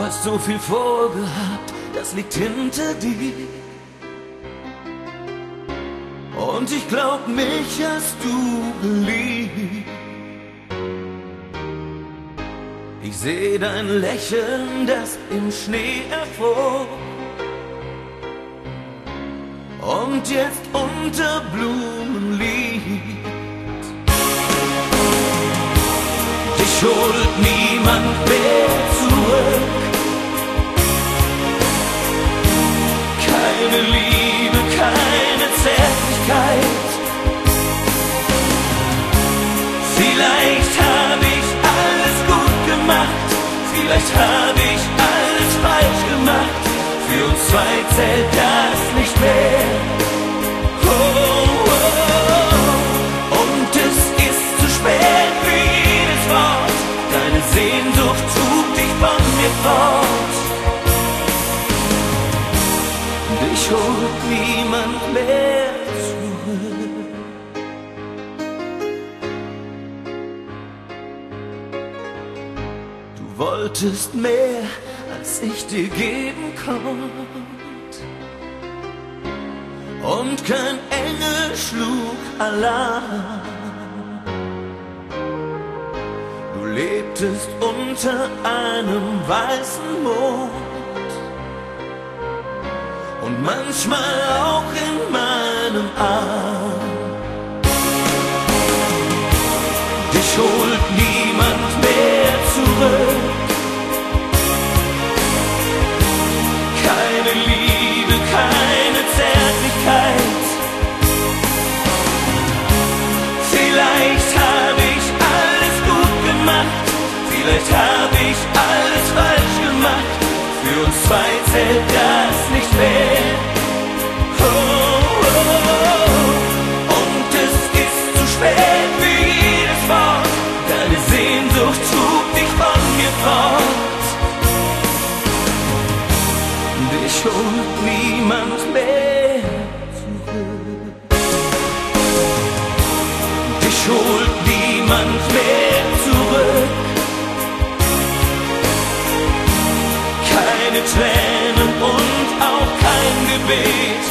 hast so viel vorgehabt, das liegt hinter dir. Und ich glaub, mich hast du geliebt. Ich seh dein Lächeln, das im Schnee erfror. Und jetzt unter Blumen liegt. Dich holt niemand mehr zurück. Keine Liebe, keine Zärtlichkeit. Vielleicht habe ich alles gut gemacht, vielleicht habe ich alles falsch gemacht. Für uns zwei zählt das nicht mehr. Oh, oh. Und es ist zu spät für jedes Wort. Deine Sehnsucht trug dich von mir fort. Dich holt niemand mehr zurück. Du wolltest mehr, als ich dir geben konnte. Und kein Engel schlug Alarm. Du lebtest unter einem weißen Mond und manchmal auch in meinem Arm. Dich holt niemand mehr zurück. Keine Liebe, keine Zärtlichkeit. Vielleicht habe ich alles gut gemacht, vielleicht habe ich alles falsch gemacht. Für uns zwei zählt das nicht mehr. Oh, oh. Und es ist zu spät für jedes Wort. Deine Sehnsucht trug dich von mir fort. Dich holt niemand mehr zurück. Dich holt niemand mehr zurück. Keine Tränen und auch kein Gebet.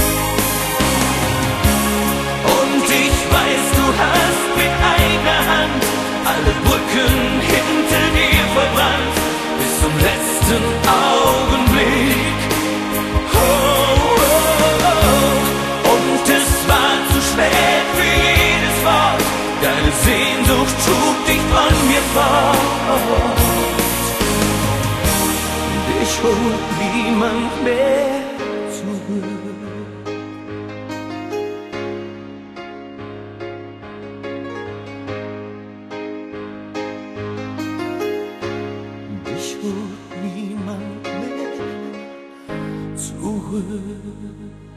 Und ich weiß, du hast mit eigener Hand alle Brücken hinter dir verbrannt, bis zum letzten Augenblick. Oh, oh, oh. Und es war zu spät für jedes Wort. Deine Sehnsucht trug dich von mir fort. Dich holt niemand mehr zurück. Dich holt niemand mehr zurück.